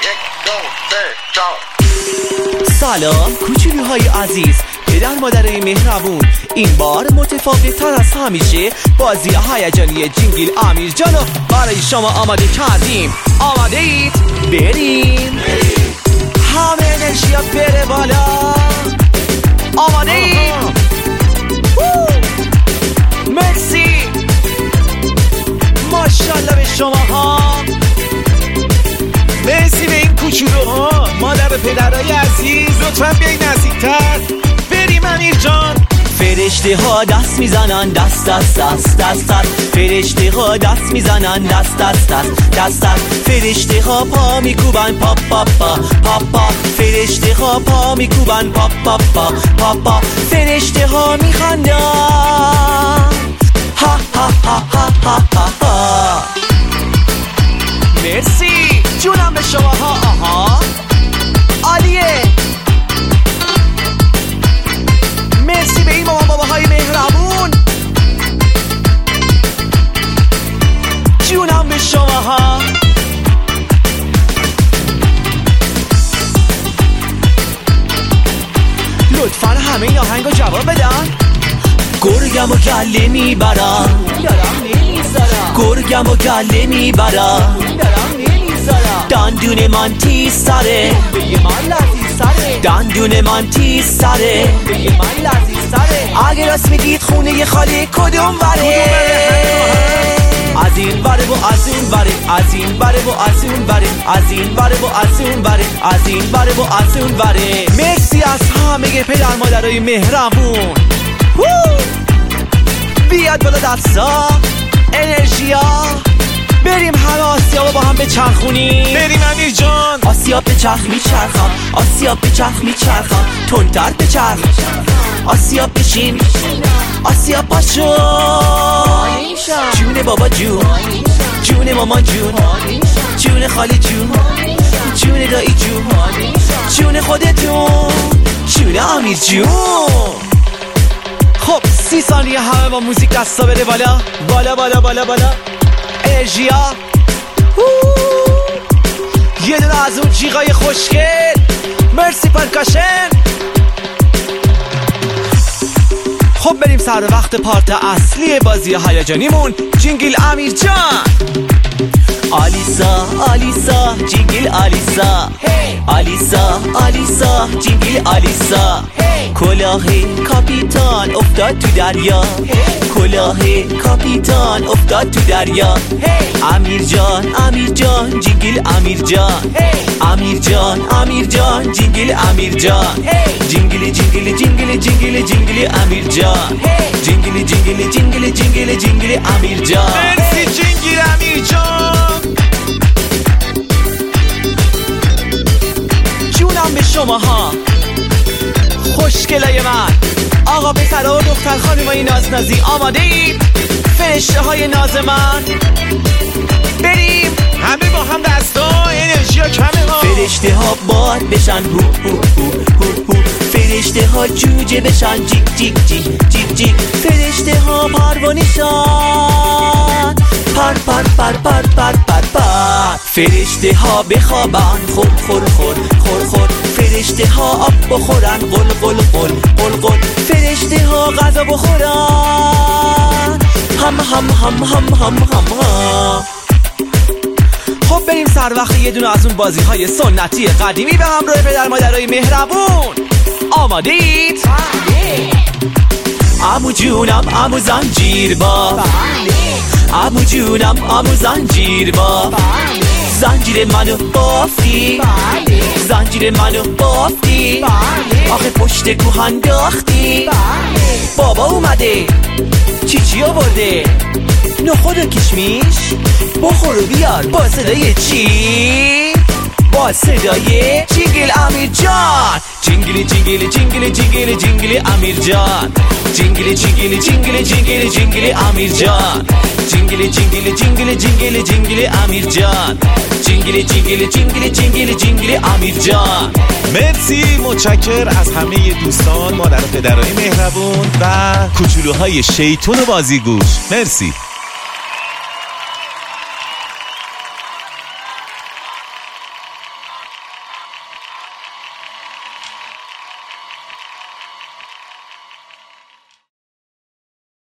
سلام کوچولوهای عزیز، پدر مادرای مهربون، این بار متفاوت تر از همیشه بازی هیجانی جینگل امیر جانو برای شما آماده کردیم. آماده اید؟ بریم همه انرژیا بره بالا. آماده اید؟ مرسی، ماشاءالله به شما ها. مرسی به این کوچولوها. مادر پدرای عزیز لطفا بیاین نزدیکتر. بریم امیر جان. فرشته ها دست میزنن دست دست دست دست دست. فرشته ها دست میزنن دست دست دست دست دست. فرشته ها پا میکوبن پاپ پاپ پاپ پاپ. فرشته ها پا میکوبن پاپ پاپ پاپ پاپ. فرشته ها میخندن ها ها ها ها ها ها. مرسی جونم به شما ها. آها عالیه. مرسی به این مامان باباهای مهربون. جونم به شما ها. لطفا همه این آهنگو جواب بدن. گرگم و گله میبرم، گرگم و گله میبرم، دندون من تیز سره، دندون من تیز سره. اگه راست میگید خونه خالی کدوم وره؟ از این وره و از اون وره، از این وره و از اون وره، از این وره و از اون وره، از این وره و از اون وره. مرسی از همه پدر مادرای مهربون. بیاد بالا دستا، انرژیا. بریم همه آسیاب با هم بچرخونیم. بریم امیر جان. آسیاب بچرخ میچرخم، آسیاب بچرخ میچرخم، تندتر بچرخ. آسیاب بشین، آسیاب پاشو. جون بابا جون، جون ماما جون، جون خالی جون، جون دایی جون، جون خودتون، جون امیر جون. خب 30 ثانیه همه با موزیک دستا بده بالا بالا بالا بالا بالا. انرژیا. یه دونه از اون جیغای خوشگل. مرسی پرکاشن. خب بریم سر وقت پارت اصلی بازی هیجانیمون، جینگل امیر جان. آلیسا آلیسا جینگل آلیسا، آلیسا آلیسا جینگل آلیسا. کلاه کاپیتان افتاد تو دریا، کلاه کاپیتان افتاد تو دریا. امیر جان امیر جان جینگل امیر جان، امیر جان امیر جان جینگل امیر جان. جینگل جینگل جینگل جینگل جینگل امیر جان، جینگل جینگل جینگل جینگل جینگل امیر جان. مرسی جینگل امیر جان. جونم به شما ها خوشگلای من. آقا پسرها و دختر خانمای نازنازی آماده اید؟ فرشته های ناز من. بریم همه با هم دستا، انرژیا کمه ها. فرشته ها باد بشن هو هو هو هو هو. فرشته ها جوجه بشن جیک جیک جیک جیک جیک. فرشته ها پروانشان پر پر پر پر پر پر پر. فرشته ها بخوابن خور خور خور خور خور. فرشته ها آب بخورن قل قل قل قل قل. فرشته ها غذا بخورن هم هم هم هم هم هم هم. خب بریم سر وقت یه دونه از اون بازی های سنتی قدیمی به همراه پدر مادرای مهربون. آماده اید؟ عمو جونم عمو زنجیر با، عمو جونم عمو زنجیر با. زنجیر منو بافتی، زنجیر منو بافتی. آخه پشت کوه انداختی. بابا اومده چی چی آورده؟ نخود و کشمیش. بخور و بیار با صدای چی؟ با صدای جینگل امیر جان. جینگل جینگل جینگل جینگل جینگل امیر جان. جینگل جینگل جینگل جینگل جینگل امیر جان. جینگل جینگل جینگل جینگل جینگل امیر جان. جینگل جینگل جینگل جینگل جینگل امیر جان. مرسی، متشکر از همه دوستان، مادر و پدرای مهربون و کوچولوهای شیطون و بازیگوش. مرسی.